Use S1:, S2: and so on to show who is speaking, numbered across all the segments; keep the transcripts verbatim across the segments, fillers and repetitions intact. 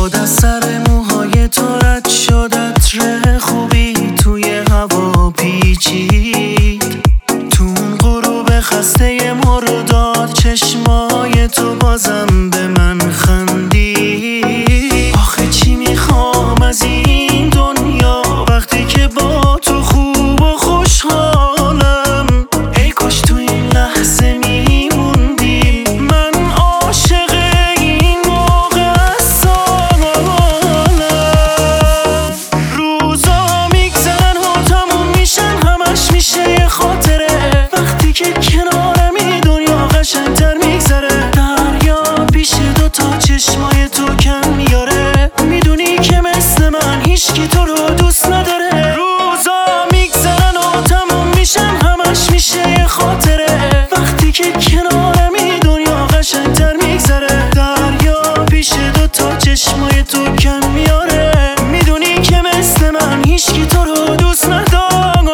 S1: باد از سر موهای تو رد شد، عطر خوبی توی هوا پیچید. تو اون غروب خسته مرداد چشمای تو بازم به من خندید. آخه چی میخوام از این دنیا وقتی که با تو خوب و خوشحالم. ای کاش تو این لحظه میموندیم، من عاشق این موقع از سالم. روزا میگذرن و تموم میشن، همش میشه یه خاطره. وقتی که کنارمی دنیا قشنگتر میگذره. دریا پیش دوتا چشمای تو کم میاره، میدونی که مثل من هیچکی تو رو دوست نداره. روزا میگذرن و تموم میشن، همش میشه یه خاطره. وقتی که کنارمی دنیا قشنگتر میگذره. دریا پیش دوتا چشمای تو کم میاره، میدونی که مثل من هیچکی تو رو دوست نداره.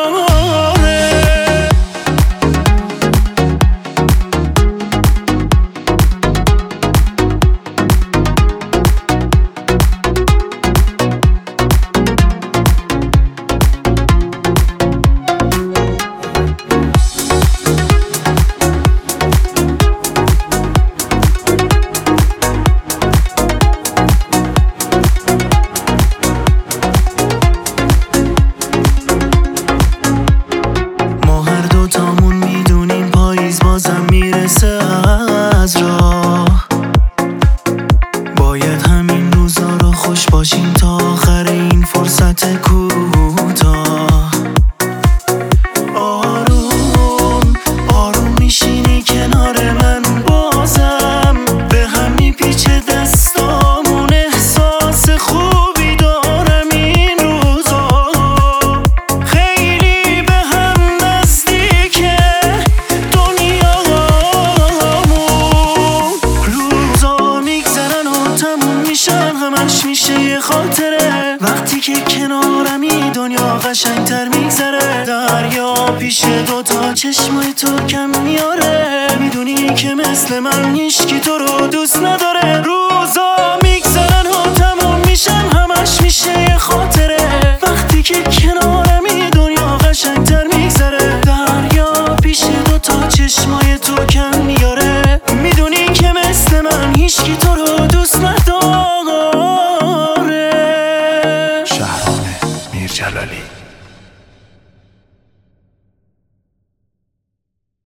S1: بازم میرسه از راه، باید همین روزا رو خوش باشیم تا آخر این فرصت کوتاه. آروم آروم میشینی کنار من، بازم به هم میپیچه دستامون. احساس خوبی دارم این روزا، خیلی به هم نزدیکه همش میشه یه خاطره. وقتی که کنارمی دنیا قشنگتر میگذره. دریا پیش دوتا چشمای تو کم میاره، میدونی که مثل من هیچکی تو رو دوست نداره.